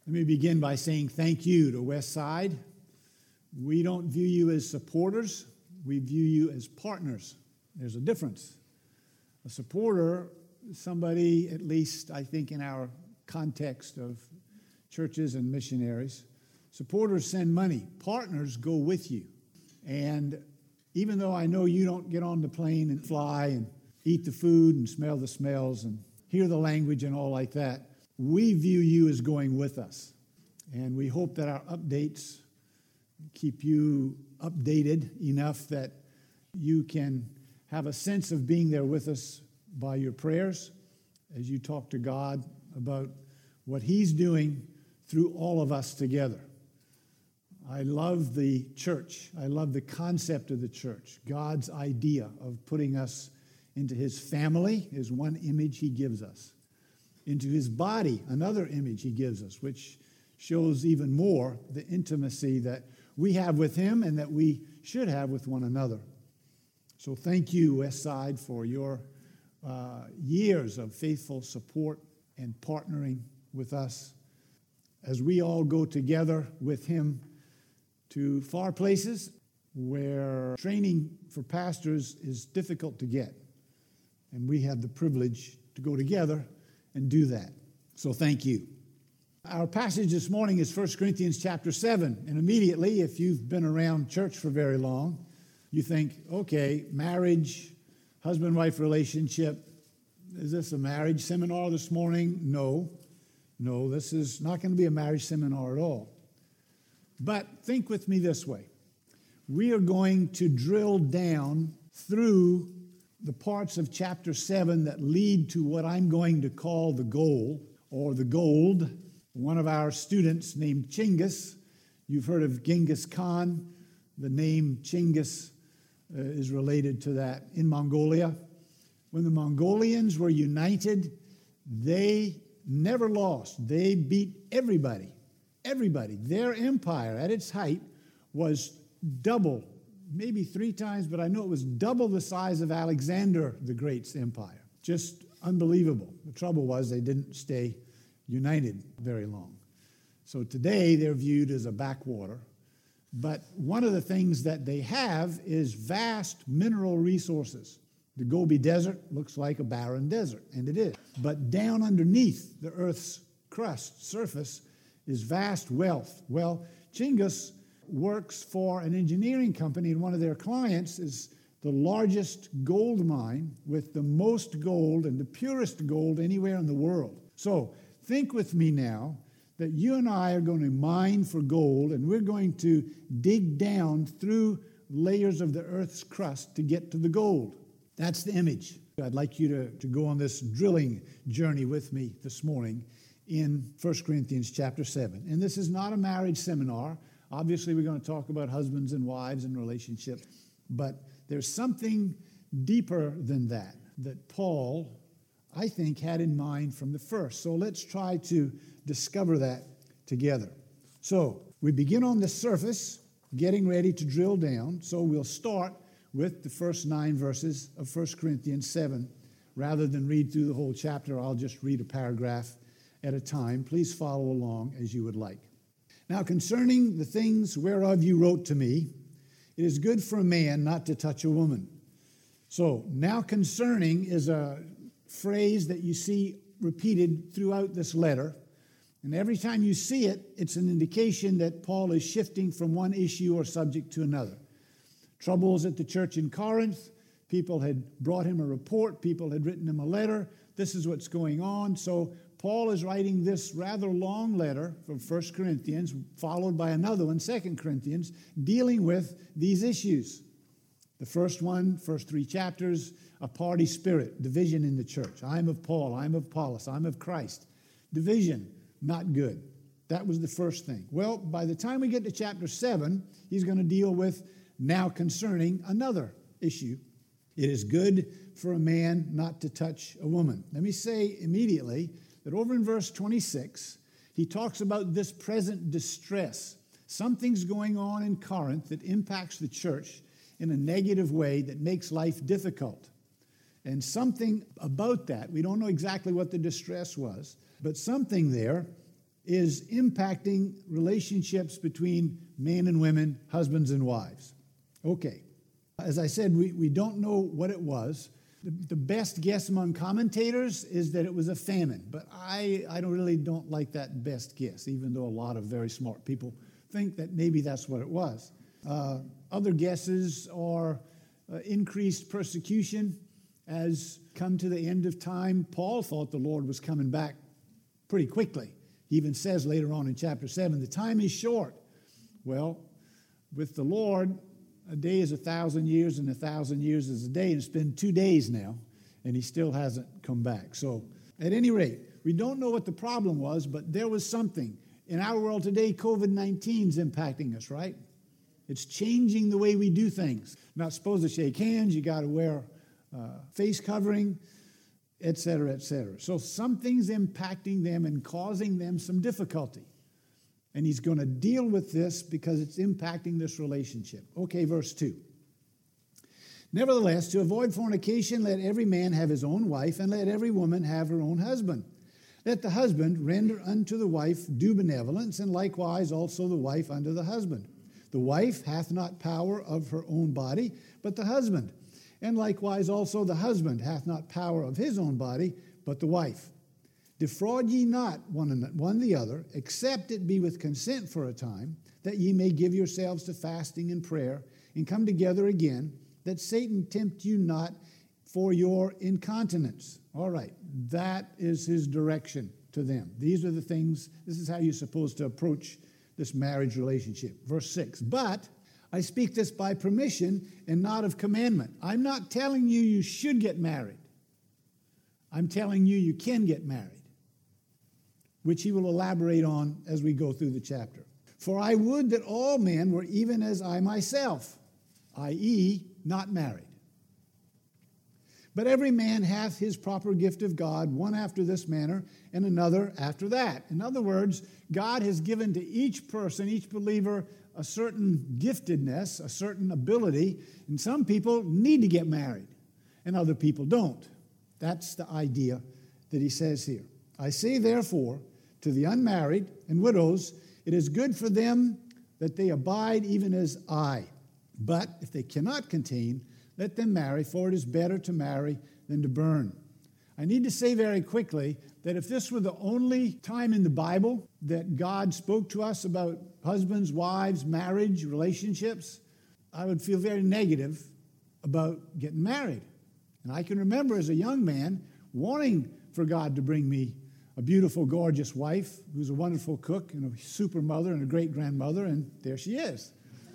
Let me begin by saying thank you to Westside. We don't view you as supporters. We view you as partners. There's a difference. A supporter is somebody, at least I think in our context of churches and missionaries, supporters send money. Partners go with you. And even though I know you don't get on the plane and fly and eat the food and smell the smells and hear the language and all like that, we view you as going with us. And we hope that our updates keep you updated enough that you can have a sense of being there with us by your prayers as you talk to God about what He's doing through all of us together. I love the church. I love the concept of the church. God's idea of putting us into His family is one image He gives us. Into His body, another image He gives us, which shows even more the intimacy that we have with Him and that we should have with one another. So thank you, Westside, for your years of faithful support and partnering with us as we all go together with Him to far places where training for pastors is difficult to get. And we have the privilege to go together and do that. So thank you. Our passage this morning is 1 Corinthians chapter 7. And immediately, if you've been around church for very long, you think, okay, marriage, husband-wife relationship. Is this a marriage seminar this morning? No, this is not going to be a marriage seminar at all. But think with me this way. We are going to drill down through the parts of chapter 7 that lead to what I'm going to call the goal or the gold. One of our students named Chinggis, you've heard of Genghis Khan. The name Chinggis is related to that in Mongolia. When the Mongolians were united, they never lost. They beat everybody. Everybody. Their empire at its height was double, maybe 3 times, but I know it was double the size of Alexander the Great's empire. Just unbelievable. The trouble was they didn't stay united very long. So today they're viewed as a backwater. But one of the things that they have is vast mineral resources. The Gobi Desert looks like a barren desert, and it is. But down underneath the Earth's crust, surface, is vast wealth. Well, Chinggis works for an engineering company, and one of their clients is the largest gold mine with the most gold and the purest gold anywhere in the world. So think with me now that you and I are going to mine for gold, and we're going to dig down through layers of the Earth's crust to get to the gold. That's the image. I'd like you to go on this drilling journey with me this morning in 1 Corinthians chapter 7. And this is not a marriage seminar. Obviously, we're going to talk about husbands and wives and relationships. But there's something deeper than that Paul, I think, had in mind from the first. So let's try to discover that together. So we begin on the surface, getting ready to drill down. So we'll start with the first 9 verses of 1 Corinthians 7. Rather than read through the whole chapter, I'll just read a paragraph at a time. Please follow along as you would like. Now, concerning the things whereof you wrote to me, it is good for a man not to touch a woman. So, now concerning is a phrase that you see repeated throughout this letter. And every time you see it, it's an indication that Paul is shifting from one issue or subject to another. Troubles at the church in Corinth. People had brought him a report. People had written him a letter. This is what's going on. So Paul is writing this rather long letter from 1 Corinthians, followed by another one, 2 Corinthians, dealing with these issues. The first one, first 3 chapters, a party spirit, division in the church. I'm of Paul, I'm of Apollos, I'm of Christ. Division, not good. That was the first thing. Well, by the time we get to chapter 7, he's going to deal with now concerning another issue. It is good for a man not to touch a woman. Let me say immediately that over in verse 26, he talks about this present distress. Something's going on in Corinth that impacts the church in a negative way that makes life difficult. And something about that, we don't know exactly what the distress was, but something there is impacting relationships between men and women, husbands and wives. Okay. As I said, we don't know what it was. The best guess among commentators is that it was a famine, but I don't like that best guess, even though a lot of very smart people think that maybe that's what it was. Other guesses are increased persecution as come to the end of time. Paul thought the Lord was coming back pretty quickly. He even says later on in chapter 7, the time is short. Well, with the Lord, a day is 1,000 years, and 1,000 years is a day, and it's been 2 days now, and he still hasn't come back. So, at any rate, we don't know what the problem was, but there was something. In our world today, COVID-19 is impacting us, right? It's changing the way we do things. Not supposed to shake hands, you got to wear face covering, et cetera, et cetera. So something's impacting them and causing them some difficulty. And he's going to deal with this because it's impacting this relationship. Okay, verse 2. Nevertheless, to avoid fornication, let every man have his own wife, and let every woman have her own husband. Let the husband render unto the wife due benevolence, and likewise also the wife unto the husband. The wife hath not power of her own body, but the husband. And likewise also the husband hath not power of his own body, but the wife. Defraud ye not one the other, except it be with consent for a time, that ye may give yourselves to fasting and prayer, and come together again, that Satan tempt you not for your incontinence. All right, that is his direction to them. These are the things, this is how you're supposed to approach this marriage relationship. Verse 6, but I speak this by permission and not of commandment. I'm not telling you you should get married. I'm telling you you can get married, which he will elaborate on as we go through the chapter. For I would that all men were even as I myself, i.e., not married. But every man hath his proper gift of God, one after this manner, and another after that. In other words, God has given to each person, each believer, a certain giftedness, a certain ability, and some people need to get married, and other people don't. That's the idea that he says here. I say, therefore, to the unmarried and widows, it is good for them that they abide even as I. But if they cannot contain, let them marry, for it is better to marry than to burn. I need to say very quickly that if this were the only time in the Bible that God spoke to us about husbands, wives, marriage, relationships, I would feel very negative about getting married. And I can remember as a young man wanting for God to bring me a beautiful, gorgeous wife who's a wonderful cook and a super mother and a great grandmother, and there she is.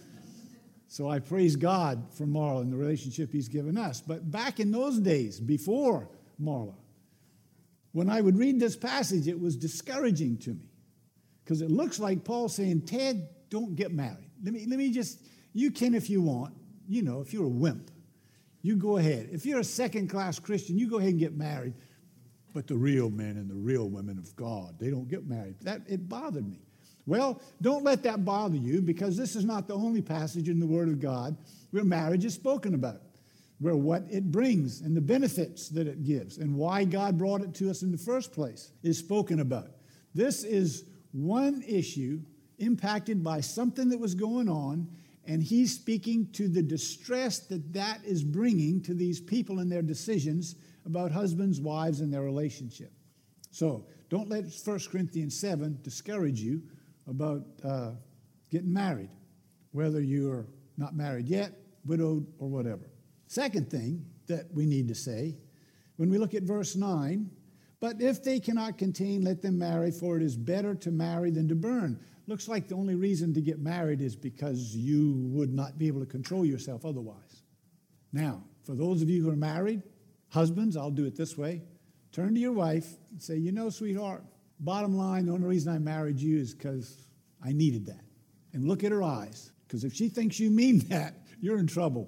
So I praise God for Marla and the relationship he's given us. But back in those days, before Marla, when I would read this passage, it was discouraging to me because it looks like Paul saying, Ted, don't get married. Let me just, you can if you want. You know, if you're a wimp, you go ahead. If you're a second-class Christian, you go ahead and get married. But the real men and the real women of God, they don't get married. It bothered me. Well, don't let that bother you, because this is not the only passage in the Word of God where marriage is spoken about, where what it brings and the benefits that it gives and why God brought it to us in the first place is spoken about. This is one issue impacted by something that was going on, and he's speaking to the distress that is bringing to these people in their decisions about husbands, wives, and their relationship. So don't let 1 Corinthians 7 discourage you about getting married, whether you're not married yet, widowed, or whatever. Second thing that we need to say, when we look at verse 9, but if they cannot contain, let them marry, for it is better to marry than to burn. Looks like the only reason to get married is because you would not be able to control yourself otherwise. Now, for those of you who are married, husbands, I'll do it this way. Turn to your wife and say, you know, sweetheart, bottom line, the only reason I married you is because I needed that. And look at her eyes, because if she thinks you mean that, you're in trouble.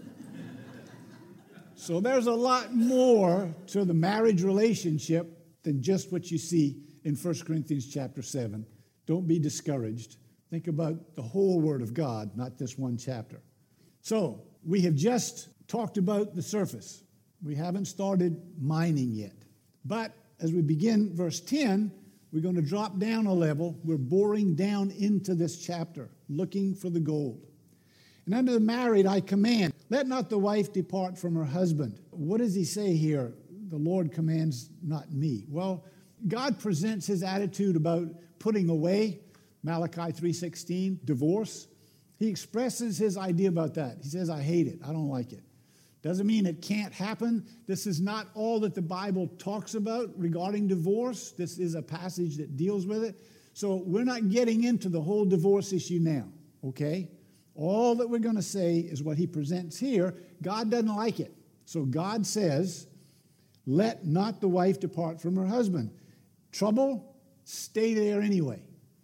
So there's a lot more to the marriage relationship than just what you see in 1 Corinthians chapter 7. Don't be discouraged. Think about the whole Word of God, not this one chapter. So we have just talked about the surface. We haven't started mining yet. But as we begin verse 10, We're going to drop down a level. We're boring down into this chapter, looking for the gold. And unto the married I command, let not the wife depart from her husband. What does he say here? The Lord commands, not me. Well, God presents his attitude about putting away, Malachi 3:16, divorce. He expresses his idea about that. He says, I hate it. I don't like it. Doesn't mean it can't happen. This is not all that the Bible talks about regarding divorce. This is a passage that deals with it. So we're not getting into the whole divorce issue now, okay? All that we're going to say is what he presents here. God doesn't like it. So God says, let not the wife depart from her husband. Trouble, stay there anyway.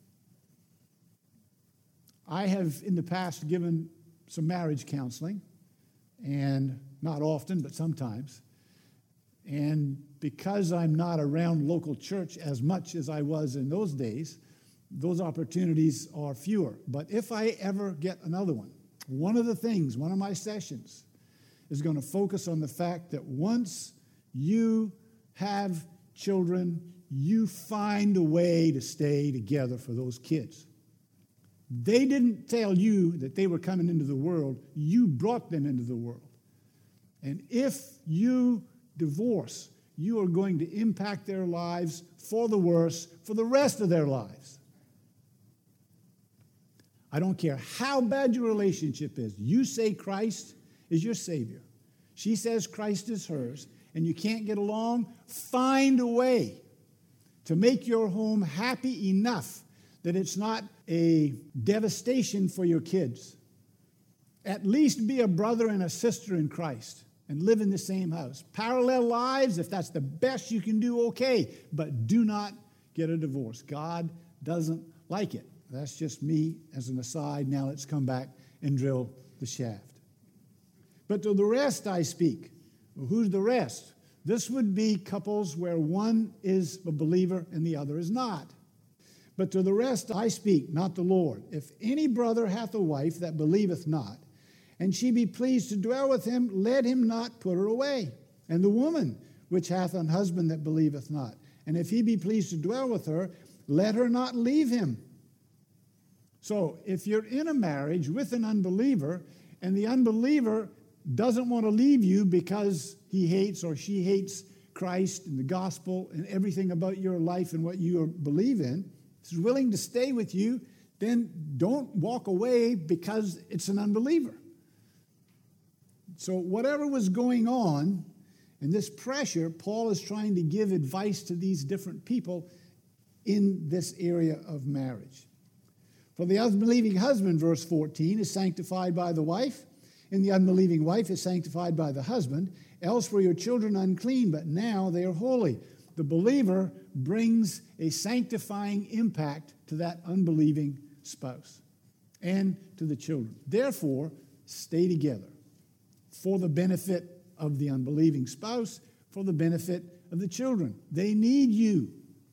I have in the past given some marriage counseling, and not often, but sometimes. And because I'm not around local church as much as I was in those days, those opportunities are fewer. But if I ever get another one of my sessions is going to focus on the fact that once you have children, you find a way to stay together for those kids. They didn't tell you that they were coming into the world. You brought them into the world. And if you divorce, you are going to impact their lives for the worse for the rest of their lives. I don't care how bad your relationship is. You say Christ is your Savior. She says Christ is hers, and you can't get along. Find a way to make your home happy enough that it's not a devastation for your kids. At least be a brother and a sister in Christ and live in the same house. Parallel lives, if that's the best you can do, okay, but do not get a divorce. God doesn't like it. That's just me as an aside. Now let's come back and drill the shaft. But to the rest I speak. Well, who's the rest? This would be couples where one is a believer and the other is not. But to the rest I speak, not the Lord. If any brother hath a wife that believeth not, and she be pleased to dwell with him, let him not put her away. And the woman which hath an husband that believeth not, and if he be pleased to dwell with her, let her not leave him. So if you're in a marriage with an unbeliever, and the unbeliever doesn't want to leave you because he hates or she hates Christ and the gospel and everything about your life and what you believe in, is willing to stay with you, then don't walk away because it's an unbeliever. So whatever was going on in this pressure, Paul is trying to give advice to these different people in this area of marriage. For the unbelieving husband, verse 14, is sanctified by the wife, and the unbelieving wife is sanctified by the husband. Else were your children unclean, but now they are holy. The believer brings a sanctifying impact to that unbelieving spouse and to the children. Therefore, stay together for the benefit of the unbelieving spouse, for the benefit of the children. They need you.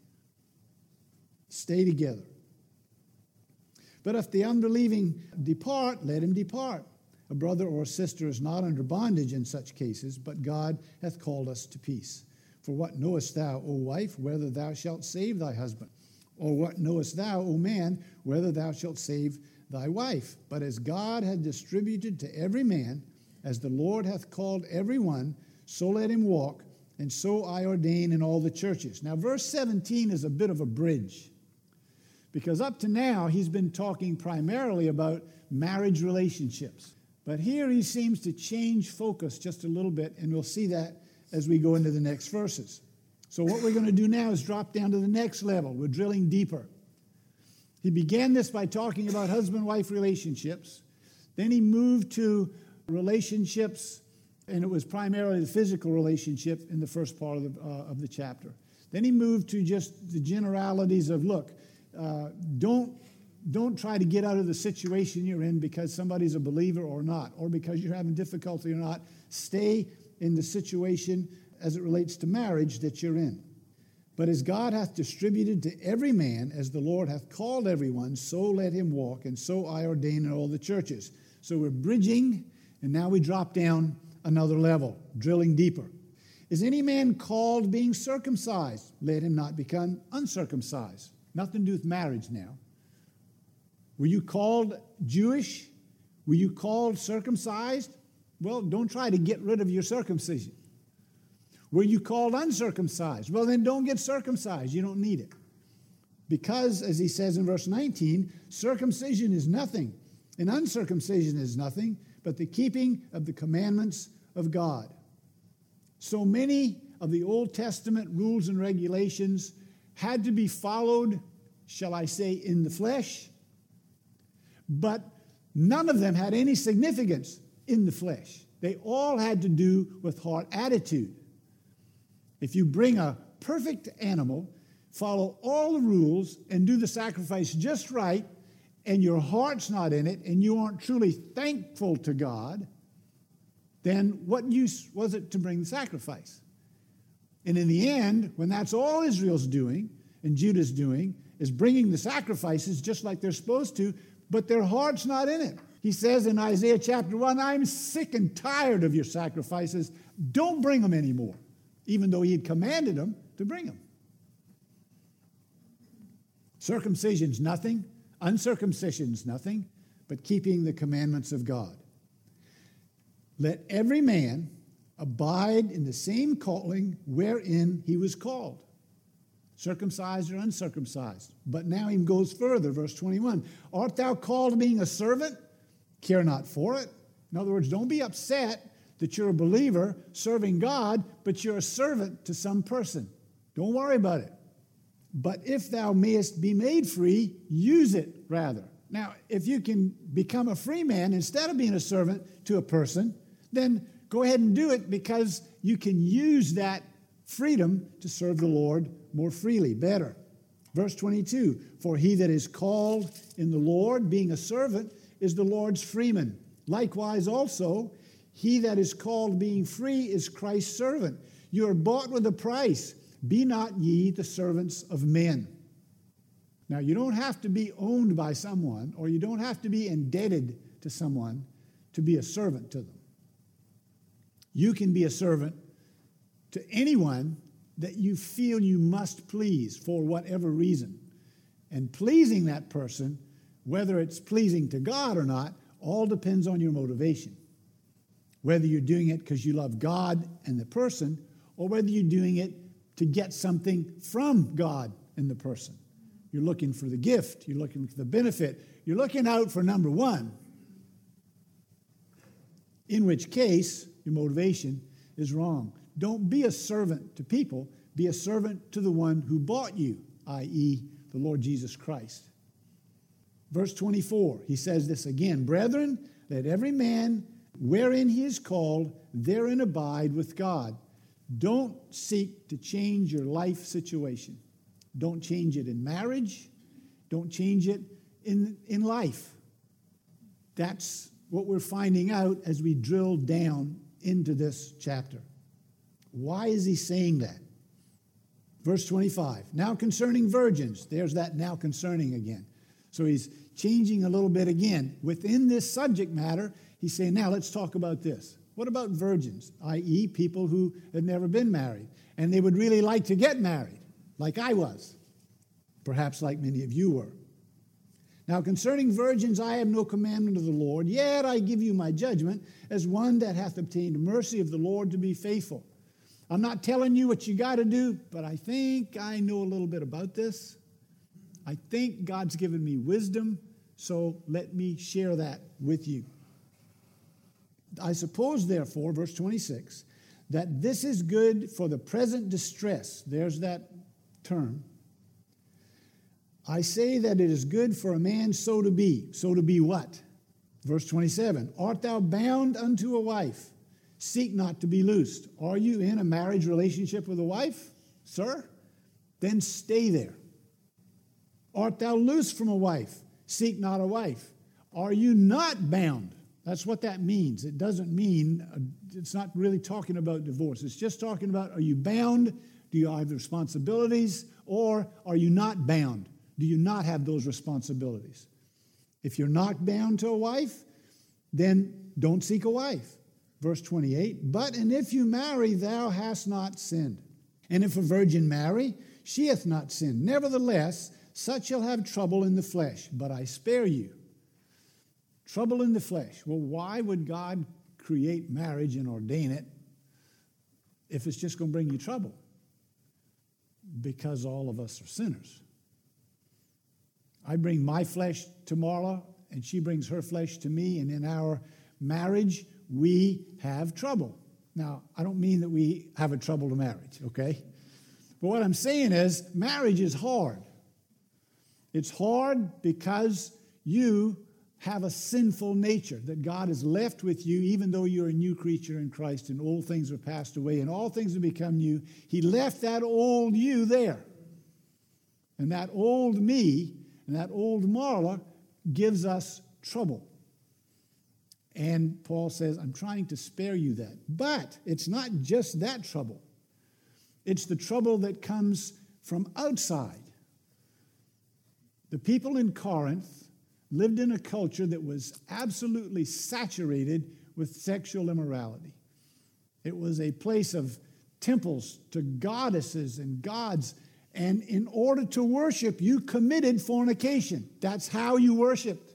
Stay together. But if the unbelieving depart, let him depart. A brother or a sister is not under bondage in such cases, but God hath called us to peace. For what knowest thou, O wife, whether thou shalt save thy husband? Or what knowest thou, O man, whether thou shalt save thy wife? But as God hath distributed to every man, as the Lord hath called every one, so let him walk, and so I ordain in all the churches. Now, verse 17 is a bit of a bridge, because up to now he's been talking primarily about marriage relationships. But here he seems to change focus just a little bit, and we'll see that as we go into the next verses. So what we're going to do now is drop down to the next level. We're drilling deeper. He began this by talking about husband-wife relationships. Then he moved to relationships, and it was primarily the physical relationship in the first part of the chapter. Then he moved to just the generalities of, look, don't try to get out of the situation you're in because somebody's a believer or not, or because you're having difficulty or not. Stay in the situation as it relates to marriage that you're in. But as God hath distributed to every man, as the Lord hath called everyone, so let him walk, and so I ordain in all the churches. So we're bridging, and now we drop down another level, drilling deeper. Is any man called being circumcised? Let him not become uncircumcised. Nothing to do with marriage now. Were you called Jewish? Were you called circumcised? Well, don't try to get rid of your circumcision. Were you called uncircumcised? Well, then don't get circumcised. You don't need it. Because, as he says in verse 19, circumcision is nothing, and uncircumcision is nothing, but the keeping of the commandments of God. So many of the Old Testament rules and regulations had to be followed, shall I say, in the flesh, but none of them had any significance in the flesh. They all had to do with heart attitude. If you bring a perfect animal, follow all the rules, and do the sacrifice just right, and your heart's not in it, and you aren't truly thankful to God, then what use was it to bring the sacrifice? And in the end, when that's all Israel's doing, and Judah's doing, is bringing the sacrifices just like they're supposed to, but their heart's not in it. He says in Isaiah chapter 1, I'm sick and tired of your sacrifices. Don't bring them anymore, even though he had commanded them to bring them. Circumcision's nothing, uncircumcision's nothing, but keeping the commandments of God. Let every man abide in the same calling wherein he was called, circumcised or uncircumcised. But now he goes further, verse 21. Art thou called being a servant? Care not for it. In other words, don't be upset that you're a believer serving God, but you're a servant to some person. Don't worry about it. But if thou mayest be made free, use it rather. Now, if you can become a free man instead of being a servant to a person, then go ahead and do it, because you can use that freedom to serve the Lord more freely, better. Verse 22, for he that is called in the Lord, being a servant, is the Lord's freeman. Likewise also, he that is called being free is Christ's servant. You are bought with a price. Be not ye the servants of men. Now, you don't have to be owned by someone, or you don't have to be indebted to someone to be a servant to them. You can be a servant to anyone that you feel you must please for whatever reason. And pleasing that person, whether it's pleasing to God or not, all depends on your motivation. Whether you're doing it because you love God and the person, or whether you're doing it to get something from God and the person. You're looking for the gift. You're looking for the benefit. You're looking out for number one, in which case your motivation is wrong. Don't be a servant to people. Be a servant to the one who bought you, i.e., the Lord Jesus Christ. Verse 24, he says this again, brethren, let every man wherein he is called, therein abide with God. Don't seek to change your life situation. Don't change it in marriage. Don't change it in life. That's what we're finding out as we drill down into this chapter. Why is he saying that? Verse 25, now concerning virgins. There's that now concerning again. So he's changing a little bit again. Within this subject matter, he's saying, now let's talk about this. What about virgins, i.e. people who had never been married, and they would really like to get married, like I was, perhaps like many of you were. Now concerning virgins, I have no commandment of the Lord, yet I give you my judgment as one that hath obtained mercy of the Lord to be faithful. I'm not telling you what you got to do, but I think I know a little bit about this. I think God's given me wisdom, so let me share that with you. I suppose, therefore, verse 26, that this is good for the present distress. There's that term. I say that it is good for a man so to be. So to be what? Verse 27, art thou bound unto a wife? Seek not to be loosed. Are you in a marriage relationship with a wife, sir? Then stay there. Art thou loosed from a wife? Seek not a wife. Are you not bound? That's what that means. It doesn't mean, it's not really talking about divorce. It's just talking about, are you bound? Do you have responsibilities? Or are you not bound? Do you not have those responsibilities? If you're not bound to a wife, then don't seek a wife. Verse 28, but and if you marry, thou hast not sinned. And if a virgin marry, she hath not sinned. Nevertheless, such shall have trouble in the flesh, but I spare you. Trouble in the flesh. Well, why would God create marriage and ordain it if it's just going to bring you trouble? Because all of us are sinners. I bring my flesh to Marla, and she brings her flesh to me, and in our marriage, we have trouble. Now, I don't mean that we have a troubled marriage, okay? But what I'm saying is, marriage is hard. It's hard because you have a sinful nature that God has left with you, even though you're a new creature in Christ and old things are passed away and all things have become new. He left that old you there. And that old me and that old Marla gives us trouble. And Paul says, I'm trying to spare you that. But it's not just that trouble. It's the trouble that comes from outside. The people in Corinth lived in a culture that was absolutely saturated with sexual immorality. It was a place of temples to goddesses and gods. And in order to worship, you committed fornication. That's how you worshiped.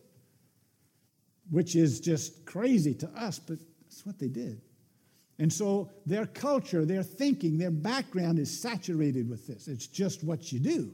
Which is just crazy to us, but that's what they did. And so their culture, their thinking, their background is saturated with this. It's just what you do.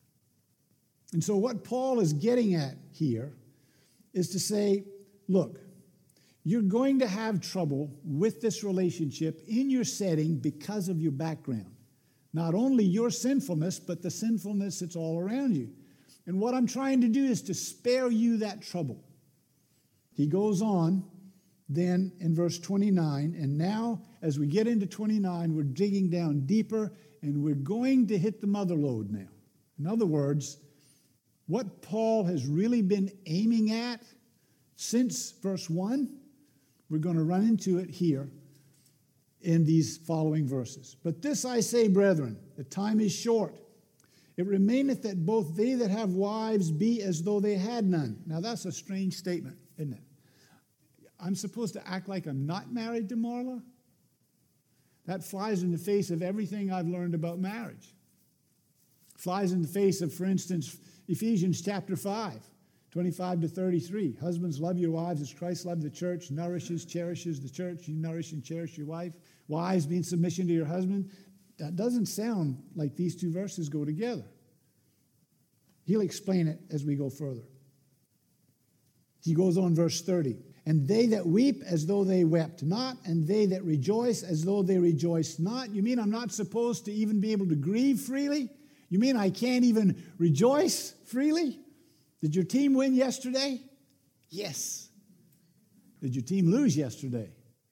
And so what Paul is getting at here is to say, look, you're going to have trouble with this relationship in your setting because of your background. Not only your sinfulness, but the sinfulness that's all around you. And what I'm trying to do is to spare you that trouble. He goes on then in verse 29, and now as we get into 29, we're digging down deeper, and we're going to hit the mother lode now. In other words, what Paul has really been aiming at since verse 1, we're going to run into it here in these following verses. But this I say, brethren, the time is short. It remaineth that both they that have wives be as though they had none. Now that's a strange statement, isn't it? I'm supposed to act like I'm not married to Marla? That flies in the face of everything I've learned about marriage. Flies in the face of, for instance, Ephesians chapter 5, 25 to 33. Husbands, love your wives as Christ loved the church, nourishes, cherishes the church. You nourish and cherish your wife. Wives, be in submission to your husband. That doesn't sound like these two verses go together. He'll explain it as we go further. He goes on, verse 30. And they that weep as though they wept not, and they that rejoice as though they rejoiced not. You mean I'm not supposed to even be able to grieve freely? You mean I can't even rejoice freely? Did your team win yesterday? Yes. Did your team lose yesterday?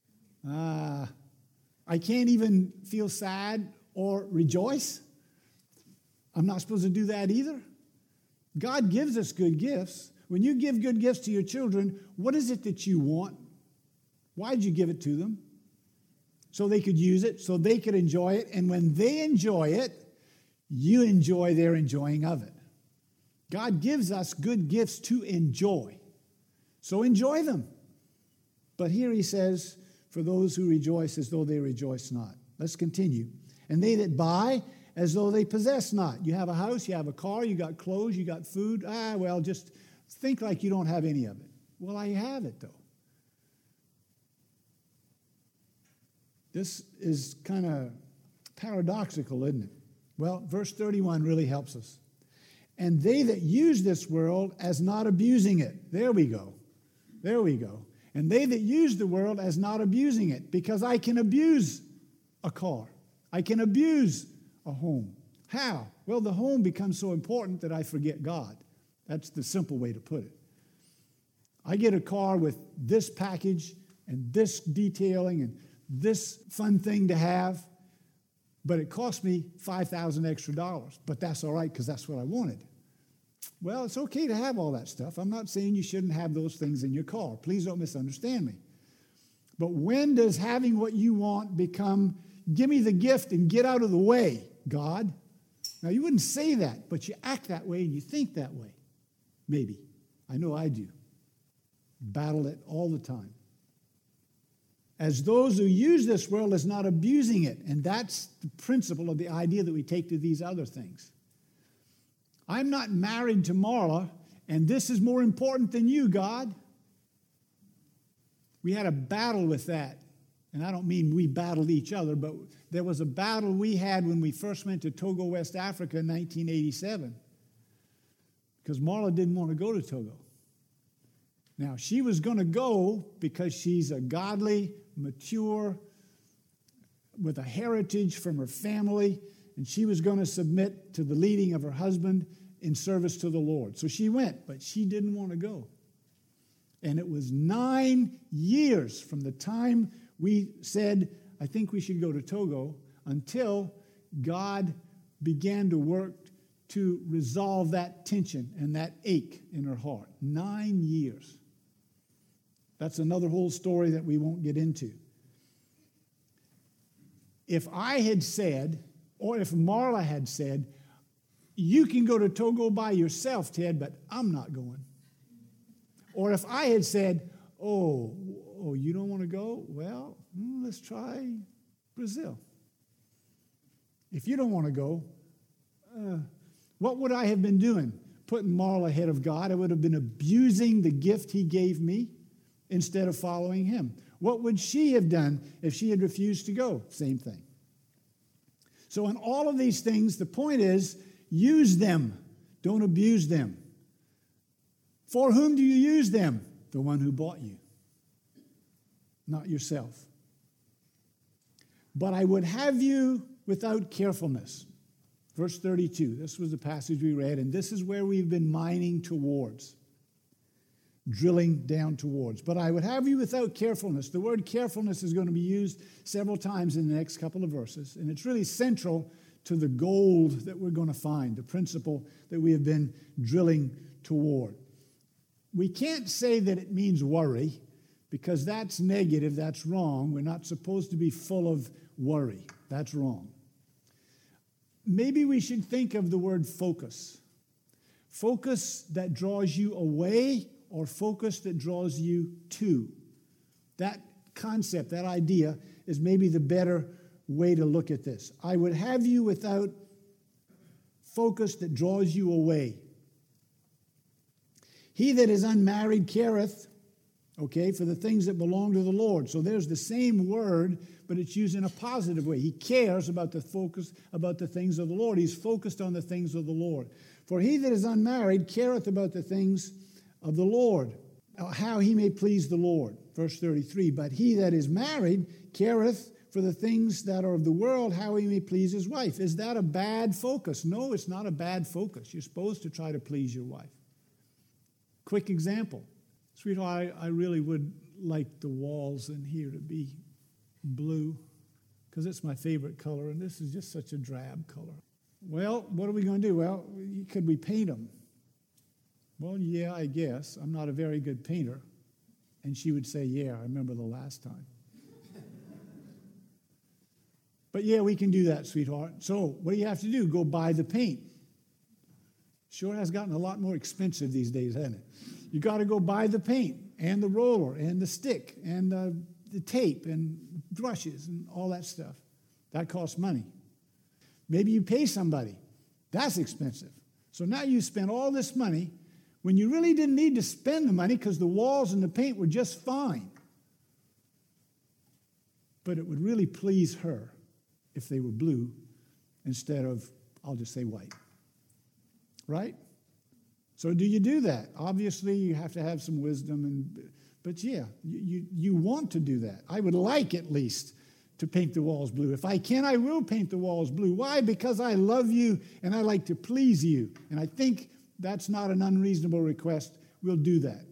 I can't even feel sad or rejoice. I'm not supposed to do that either. God gives us good gifts. When you give good gifts to your children, what is it that you want? Why did you give it to them? So they could use it, so they could enjoy it. And when they enjoy it, you enjoy their enjoying of it. God gives us good gifts to enjoy. So enjoy them. But here he says, for those who rejoice as though they rejoice not. Let's continue. And they that buy as though they possess not. You have a house, you have a car, you got clothes, you got food. Just think like you don't have any of it. Well, I have it, though. This is kind of paradoxical, isn't it? Well, verse 31 really helps us. And they that use this world as not abusing it. There we go. There we go. And they that use the world as not abusing it. Because I can abuse a car. I can abuse a home. How? Well, the home becomes so important that I forget God. That's the simple way to put it. I get a car with this package and this detailing and this fun thing to have, but it cost me $5,000 extra. But that's all right because that's what I wanted. Well, it's okay to have all that stuff. I'm not saying you shouldn't have those things in your car. Please don't misunderstand me. But when does having what you want become, give me the gift and get out of the way, God? Now, you wouldn't say that, but you act that way and you think that way. Maybe. I know I do. Battle it all the time. as those who use this world as not abusing it. And that's the principle of the idea that we take to these other things. I'm not married to Marla, and this is more important than you, God. We had a battle with that. And I don't mean we battled each other, but there was a battle we had when we first went to Togo, West Africa in 1987. Because Marla didn't want to go to Togo. Now, she was going to go because she's a godly, mature, with a heritage from her family, and she was going to submit to the leading of her husband in service to the Lord. So she went, but she didn't want to go. And it was 9 years from the time we said, I think we should go to Togo, until God began to work to resolve that tension and that ache in her heart. 9 years. That's another whole story that we won't get into. If I had said, or if Marla had said, you can go to Togo by yourself, Ted, but I'm not going. Or if I had said, oh, you don't want to go? Well, let's try Brazil. If you don't want to go, what would I have been doing? Putting Marla ahead of God. I would have been abusing the gift he gave me instead of following him. What would she have done if she had refused to go? Same thing. So in all of these things, the point is, use them. Don't abuse them. For whom do you use them? The one who bought you, not yourself. But I would have you without carefulness. Verse 32, this was the passage we read, and this is where we've been mining towards, drilling down towards. But I would have you without carefulness. The word carefulness is going to be used several times in the next couple of verses, and it's really central to the gold that we're going to find, the principle that we have been drilling toward. We can't say that it means worry, because that's negative, that's wrong. We're not supposed to be full of worry. That's wrong. Maybe we should think of the word focus. Focus that draws you away, or focus that draws you to. That concept, that idea, is maybe the better way to look at this. I would have you without focus that draws you away. He that is unmarried careth, for the things that belong to the Lord. So there's the same word, but it's used in a positive way. He cares about the focus, about the things of the Lord. He's focused on the things of the Lord. For he that is unmarried careth about the things of the Lord, how he may please the Lord. Verse 33, but he that is married careth for the things that are of the world, how he may please his wife. Is that a bad focus? No, it's not a bad focus. You're supposed to try to please your wife. Quick example. Sweetheart, I really would like the walls in here to be blue, because it's my favorite color, and this is just such a drab color. Well, what are we going to do? Well, could we paint them? Well, yeah, I guess. I'm not a very good painter. And she would say, yeah, I remember the last time. But yeah, we can do that, sweetheart. So what do you have to do? Go buy the paint. Sure has gotten a lot more expensive these days, hasn't it? You got to go buy the paint and the roller and the stick and the tape and brushes and all that stuff. That costs money. Maybe you pay somebody. That's expensive. So now you spend all this money when you really didn't need to spend the money because the walls and the paint were just fine. But it would really please her if they were blue instead of, I'll just say white. Right? So do you do that? Obviously, you have to have some wisdom, but yeah, you want to do that. I would like, at least, to paint the walls blue. If I can, I will paint the walls blue. Why? Because I love you and I like to please you. And I think that's not an unreasonable request. We'll do that.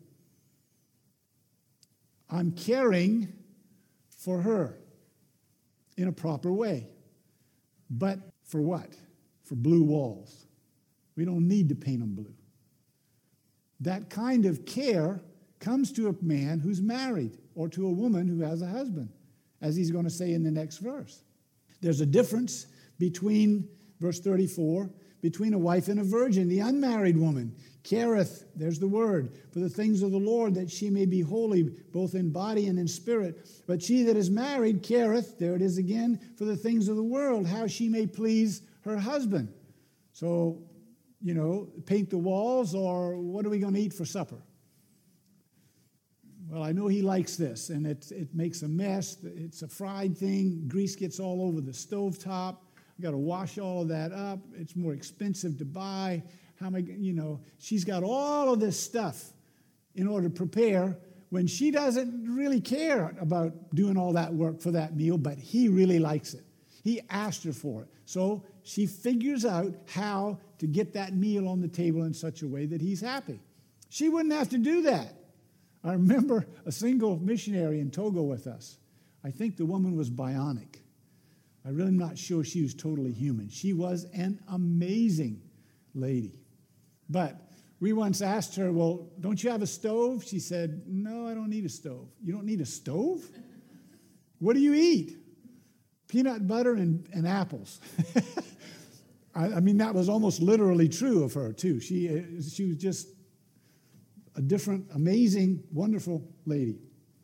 I'm caring for her in a proper way. But for what? For blue walls. We don't need to paint them blue. That kind of care comes to a man who's married or to a woman who has a husband, as he's going to say in the next verse. There's a difference between, verse 34, between a wife and a virgin. The unmarried woman careth, there's the word, for the things of the Lord, that she may be holy, both in body and in spirit. But she that is married careth, there it is again, for the things of the world, how she may please her husband. So, paint the walls, or what are we going to eat for supper? Well, I know he likes this, and it makes a mess. It's a fried thing. Grease gets all over the stovetop. I've got to wash all of that up. It's more expensive to buy. How am I, she's got all of this stuff in order to prepare when she doesn't really care about doing all that work for that meal, but he really likes it. He asked her for it. So she figures out how to get that meal on the table in such a way that he's happy. She wouldn't have to do that. I remember a single missionary in Togo with us. I think the woman was bionic. I'm really not sure she was totally human. She was an amazing lady. But we once asked her, well, don't you have a stove? She said, no, I don't need a stove. You don't need a stove? What do you eat? Peanut butter and apples. I mean, that was almost literally true of her, too. She was just a different, amazing, wonderful lady.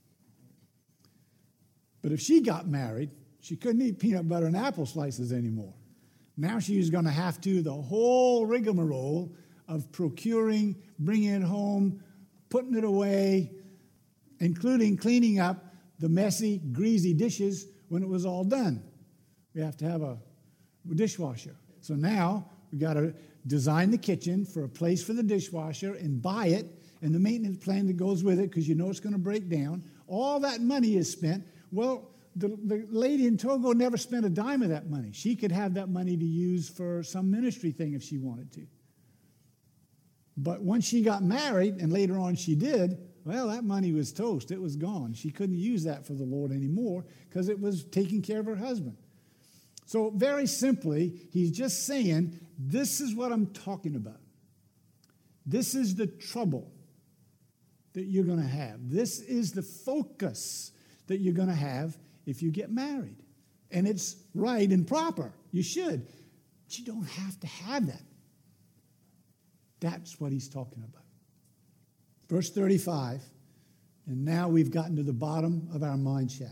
But if she got married, she couldn't eat peanut butter and apple slices anymore. Now she was going to have to do the whole rigmarole of procuring, bringing it home, putting it away, including cleaning up the messy, greasy dishes when it was all done. We have to have a dishwasher. So now we've got to design the kitchen for a place for the dishwasher and buy it, and the maintenance plan that goes with it, because it's going to break down. All that money is spent. Well, the lady in Togo never spent a dime of that money. She could have that money to use for some ministry thing if she wanted to. But once she got married, and later on she did, well, that money was toast. It was gone. She couldn't use that for the Lord anymore because it was taking care of her husband. So very simply, he's just saying, this is what I'm talking about. This is the trouble that you're going to have. This is the focus that you're going to have if you get married. And it's right and proper. You should. But you don't have to have that. That's what he's talking about. Verse 35, and now we've gotten to the bottom of our mine shaft.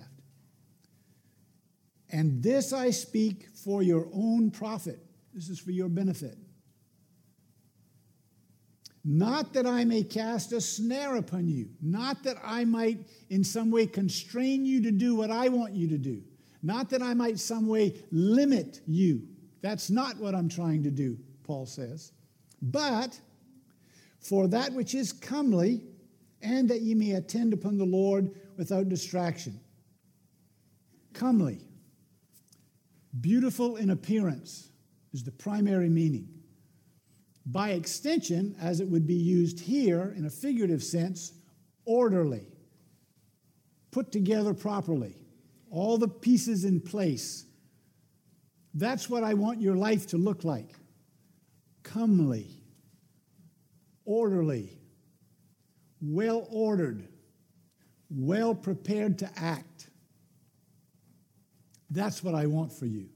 And this I speak for your own profit. This is for your benefit. Not that I may cast a snare upon you. Not that I might in some way constrain you to do what I want you to do. Not that I might some way limit you. That's not what I'm trying to do, Paul says. But for that which is comely, and that ye may attend upon the Lord without distraction. Comely, beautiful in appearance, is the primary meaning. By extension, as it would be used here in a figurative sense, orderly, put together properly, all the pieces in place. That's what I want your life to look like. Comely, orderly, well-ordered, well-prepared to act. That's what I want for you.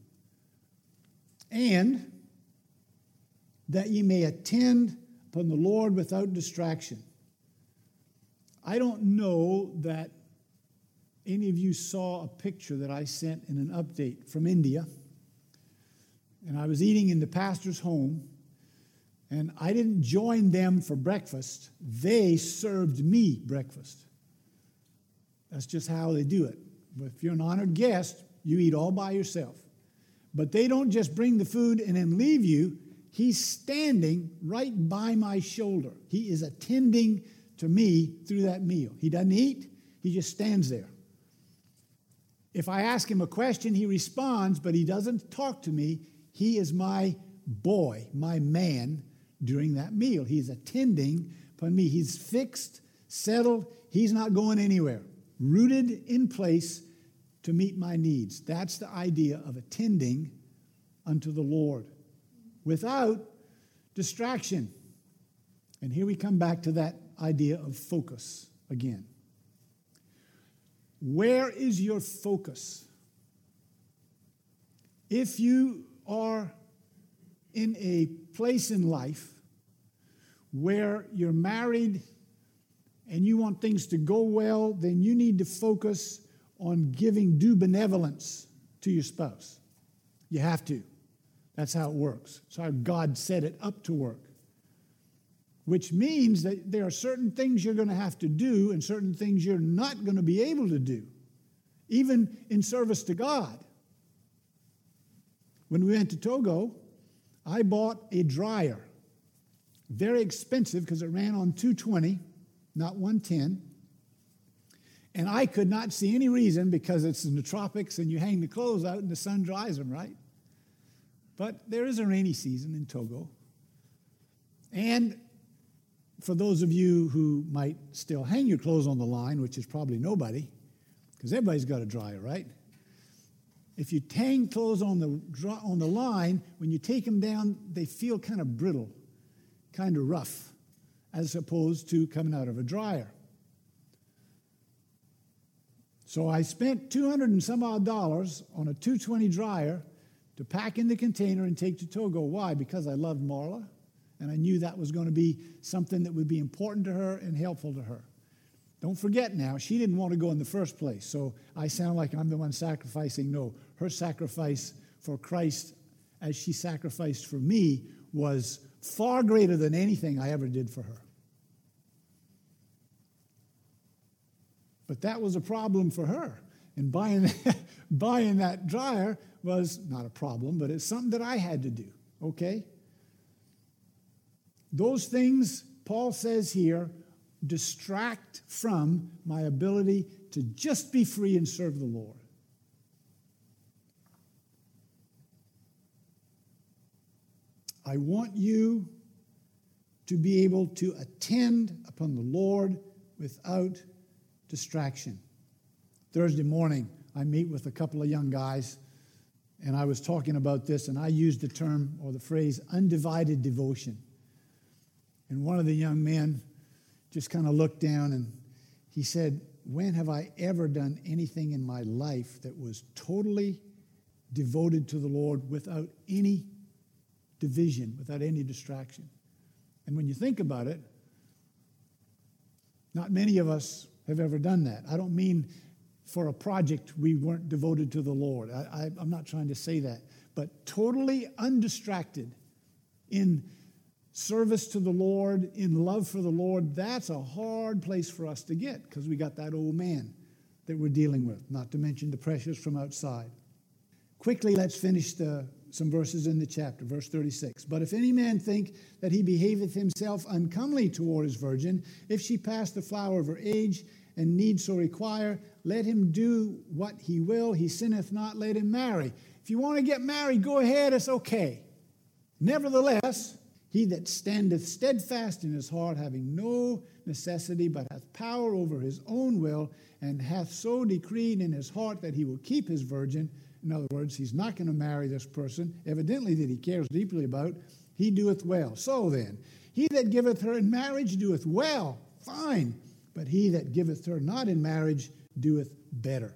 And that ye may attend upon the Lord without distraction. I don't know that any of you saw a picture that I sent in an update from India. And I was eating in the pastor's home, and I didn't join them for breakfast. They served me breakfast. That's just how they do it. But if you're an honored guest, you eat all by yourself. But they don't just bring the food and then leave you. He's standing right by my shoulder. He is attending to me through that meal. He doesn't eat. He just stands there. If I ask him a question, he responds, but he doesn't talk to me. He is my boy, my man, during that meal. He's attending upon me. He's fixed, settled. He's not going anywhere. Rooted in place to meet my needs. That's the idea of attending unto the Lord without distraction. And here we come back to that idea of focus again. Where is your focus? If you are in a place in life where you're married and you want things to go well, then you need to focus on giving due benevolence to your spouse. You have to. That's how it works. It's how God set it up to work. Which means that there are certain things you're going to have to do and certain things you're not going to be able to do, even in service to God. When we went to Togo, I bought a dryer. Very expensive because it ran on 220, not 110. And I could not see any reason, because it's in the tropics and you hang the clothes out and the sun dries them, right? But there is a rainy season in Togo. And for those of you who might still hang your clothes on the line, which is probably nobody, because everybody's got a dryer, right? If you hang clothes on the line, when you take them down, they feel kind of brittle, kind of rough, as opposed to coming out of a dryer. So I spent $200 and some odd on a 220 dryer to pack in the container and take to Togo. Why? Because I loved Marla, and I knew that was going to be something that would be important to her and helpful to her. Don't forget now, she didn't want to go in the first place, so I sound like I'm the one sacrificing. No, her sacrifice for Christ, as she sacrificed for me, was far greater than anything I ever did for her. But that was a problem for her. And buying that dryer was not a problem, but it's something that I had to do, okay? Those things, Paul says here, distract from my ability to just be free and serve the Lord. I want you to be able to attend upon the Lord without distraction. Thursday morning, I meet with a couple of young guys, and I was talking about this, and I used the term or the phrase undivided devotion. And one of the young men just kind of looked down and he said, when have I ever done anything in my life that was totally devoted to the Lord without any division, without any distraction? And when you think about it, not many of us have ever done that. I don't mean for a project we weren't devoted to the Lord. I'm not trying to say that. But totally undistracted in service to the Lord, in love for the Lord, that's a hard place for us to get because we got that old man that we're dealing with, not to mention the pressures from outside. Quickly, let's finish some verses in the chapter. Verse 36. But if any man think that he behaveth himself uncomely toward his virgin, if she pass the flower of her age, and need so require, let him do what he will. He sinneth not, let him marry. If you want to get married, go ahead, it's okay. Nevertheless, he that standeth steadfast in his heart, having no necessity, but hath power over his own will, and hath so decreed in his heart that he will keep his virgin. In other words, he's not going to marry this person, evidently that he cares deeply about, he doeth well. So then, he that giveth her in marriage doeth well, fine. But he that giveth her not in marriage doeth better.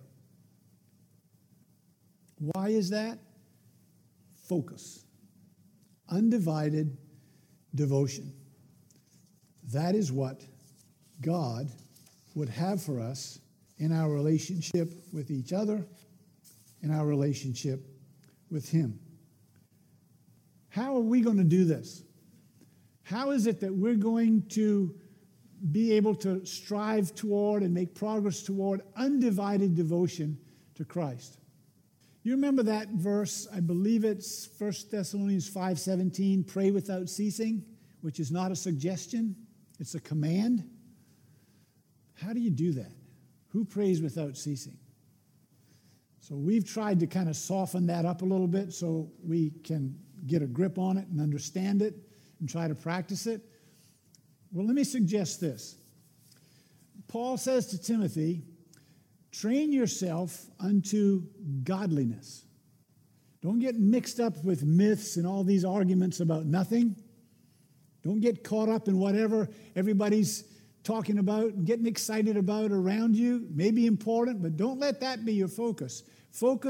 Why is that? Focus. Undivided devotion. That is what God would have for us in our relationship with each other, in our relationship with Him. How are we going to do this? How is it that we're going to be able to strive toward and make progress toward undivided devotion to Christ? You remember that verse, I believe it's 1 Thessalonians 5:17, pray without ceasing, which is not a suggestion, it's a command. How do you do that? Who prays without ceasing? So we've tried to kind of soften that up a little bit so we can get a grip on it and understand it and try to practice it. Well, let me suggest this. Paul says to Timothy, train yourself unto godliness. Don't get mixed up with myths and all these arguments about nothing. Don't get caught up in whatever everybody's talking about and getting excited about around you. May be important, but don't let that be your focus. Focus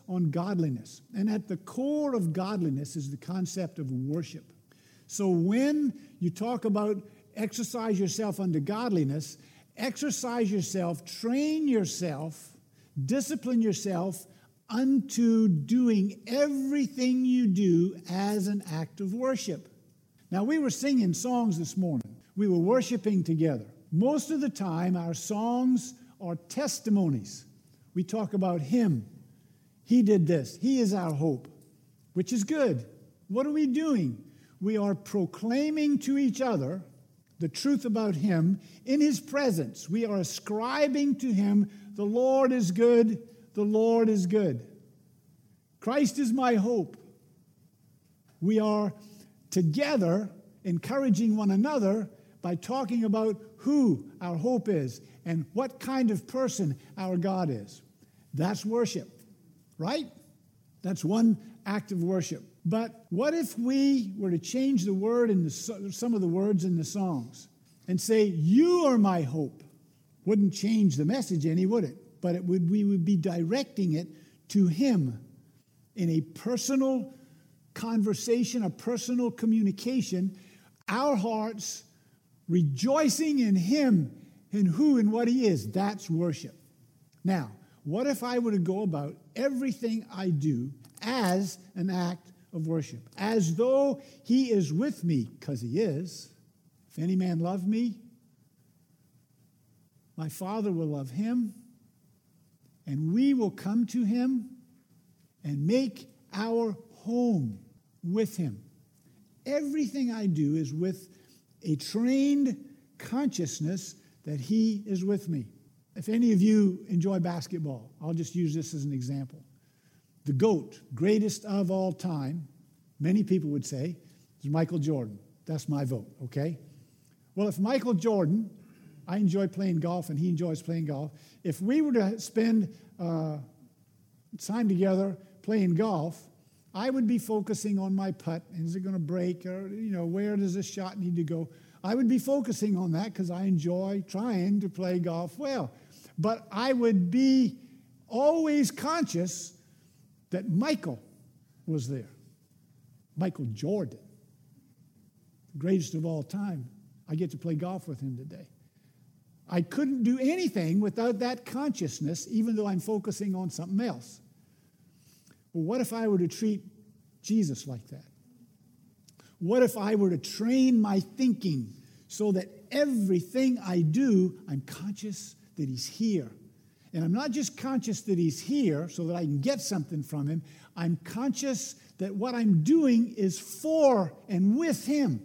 on godliness. And at the core of godliness is the concept of worship. So when you talk about exercise yourself unto godliness, exercise yourself, train yourself, discipline yourself unto doing everything you do as an act of worship. Now, we were singing songs this morning. We were worshiping together. Most of the time, our songs are testimonies. We talk about Him. He did this. He is our hope, which is good. What are we doing? We are proclaiming to each other the truth about Him in His presence. We are ascribing to Him, the Lord is good, the Lord is good. Christ is my hope. We are together encouraging one another by talking about who our hope is and what kind of person our God is. That's worship, right? That's one act of worship. But what if we were to change the word in some of the words in the songs and say, you are my hope? Wouldn't change the message any, would it? But we would be directing it to Him in a personal conversation, a personal communication, our hearts rejoicing in Him, in who and what He is. That's worship. Now, what if I were to go about everything I do as an act of worship, as though He is with me, because He is. If any man love me, my Father will love him, and we will come to Him and make our home with Him. Everything I do is with a trained consciousness that He is with me. If any of you enjoy basketball, I'll just use this as an example. The GOAT, greatest of all time, many people would say, is Michael Jordan. That's my vote, okay? Well, if Michael Jordan, I enjoy playing golf and he enjoys playing golf, if we were to spend time together playing golf, I would be focusing on my putt. Is it going to break? Or, where does this shot need to go? I would be focusing on that because I enjoy trying to play golf well. But I would be always conscious that Michael was there. Michael Jordan, the greatest of all time. I get to play golf with him today. I couldn't do anything without that consciousness, even though I'm focusing on something else. Well, what if I were to treat Jesus like that? What if I were to train my thinking so that everything I do, I'm conscious that He's here. And I'm not just conscious that He's here so that I can get something from Him. I'm conscious that what I'm doing is for and with Him.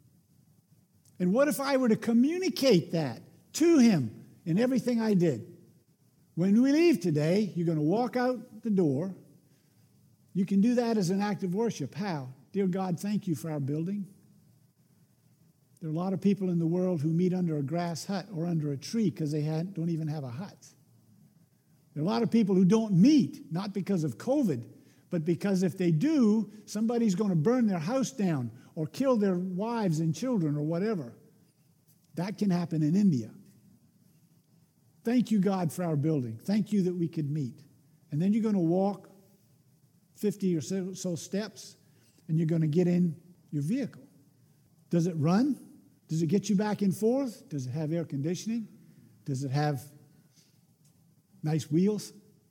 And what if I were to communicate that to Him in everything I did? When we leave today, you're going to walk out the door. You can do that as an act of worship. How? Dear God, thank You for our building. There are a lot of people in the world who meet under a grass hut or under a tree because they don't even have a hut. There are a lot of people who don't meet, not because of COVID, but because if they do, somebody's going to burn their house down or kill their wives and children or whatever. That can happen in India. Thank You, God, for our building. Thank You that we could meet. And then you're going to walk 50 or so steps, and you're going to get in your vehicle. Does it run? Does it get you back and forth? Does it have air conditioning? Does it have nice wheels?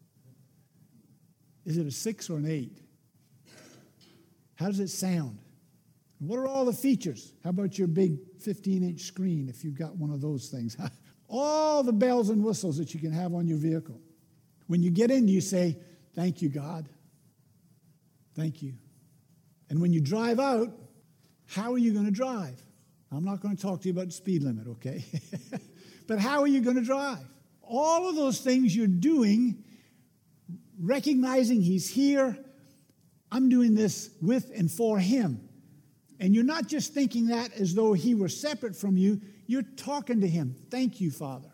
Is it a 6 or an 8? How does it sound? What are all the features? How about your big 15-inch screen, if you've got one of those things? All the bells and whistles that you can have on your vehicle. When you get in, you say, thank You, God. Thank You. And when you drive out, how are you going to drive? I'm not going to talk to you about the speed limit, okay? But how are you going to drive? All of those things you're doing, recognizing He's here. I'm doing this with and for Him. And you're not just thinking that as though He were separate from you. You're talking to Him. Thank You, Father.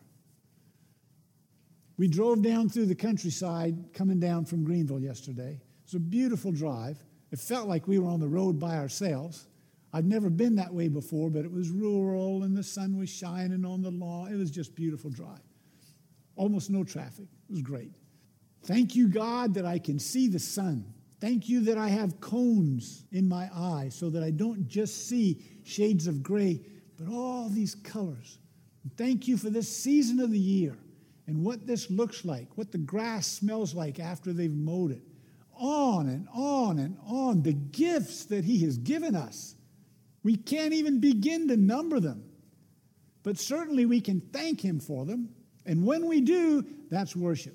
We drove down through the countryside coming down from Greenville yesterday. It was a beautiful drive. It felt like we were on the road by ourselves. I'd never been that way before, but it was rural and the sun was shining on the lawn. It was just a beautiful drive. Almost no traffic. It was great. Thank you, God, that I can see the sun. Thank you that I have cones in my eye so that I don't just see shades of gray, but all these colors. Thank you for this season of the year and what this looks like, what the grass smells like after they've mowed it. On and on and on, the gifts that he has given us. We can't even begin to number them, but certainly we can thank him for them. And when we do, that's worship.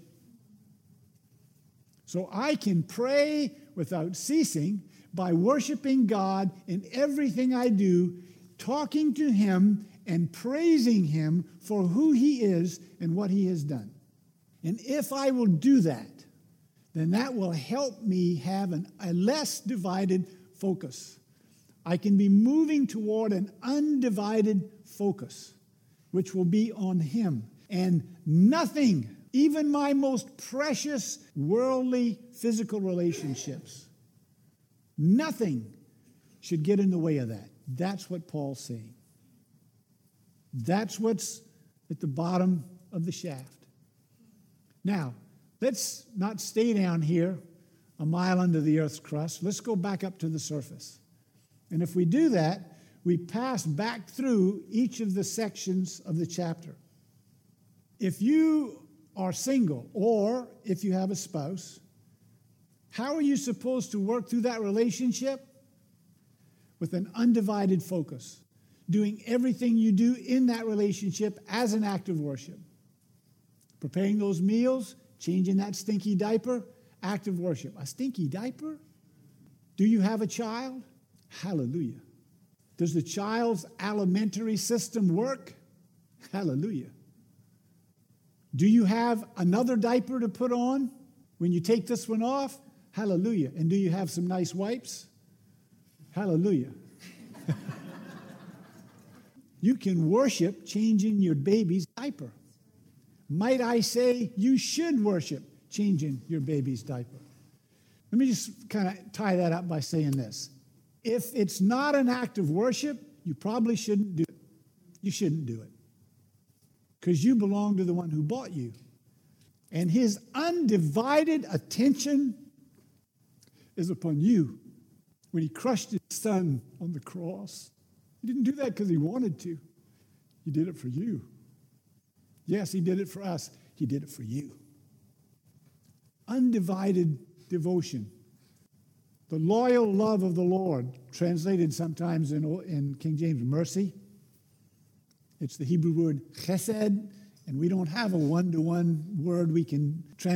So I can pray without ceasing by worshiping God in everything I do, talking to him and praising him for who he is and what he has done. And if I will do that, then that will help me have a less divided focus. I can be moving toward an undivided focus, which will be on him. And nothing, even my most precious worldly physical relationships, nothing should get in the way of that. That's what Paul's saying. That's what's at the bottom of the shaft. Now, let's not stay down here a mile under the earth's crust. Let's go back up to the surface. And if we do that, we pass back through each of the sections of the chapter. If you are single or if you have a spouse, how are you supposed to work through that relationship? With an undivided focus, doing everything you do in that relationship as an act of worship. Preparing those meals, changing that stinky diaper, act of worship. A stinky diaper? Do you have a child? Hallelujah. Does the child's alimentary system work? Hallelujah. Do you have another diaper to put on when you take this one off? Hallelujah. And do you have some nice wipes? Hallelujah. You can worship changing your baby's diaper. Might I say you should worship changing your baby's diaper. Let me just kind of tie that up by saying this. If it's not an act of worship, you probably shouldn't do it. You shouldn't do it. Because you belong to the one who bought you. And his undivided attention is upon you when he crushed his son on the cross. He didn't do that because he wanted to. He did it for you. Yes, he did it for us. He did it for you. Undivided devotion. The loyal love of the Lord, translated sometimes in King James, mercy. It's the Hebrew word chesed, and we don't have a one-to-one word we can translate